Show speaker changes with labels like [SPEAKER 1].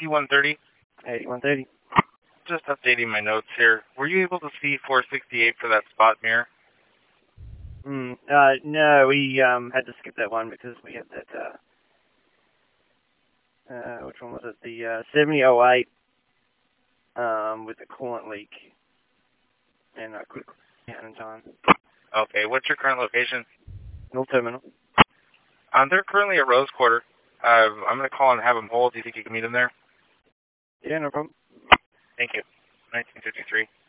[SPEAKER 1] 80-130.
[SPEAKER 2] 8130.
[SPEAKER 1] Just updating my notes here. Were you able to see 468 for that spot mirror?
[SPEAKER 2] No, we had to skip that one because we had that, which one was it? The 7008 with the coolant leak and a quick in time.
[SPEAKER 1] Okay, what's your current location?
[SPEAKER 2] Mill Terminal.
[SPEAKER 1] They're currently at Rose Quarter. I'm going to call and have them hold. Do you think you can meet them there?
[SPEAKER 2] Yeah, no problem.
[SPEAKER 1] Thank you. 1953.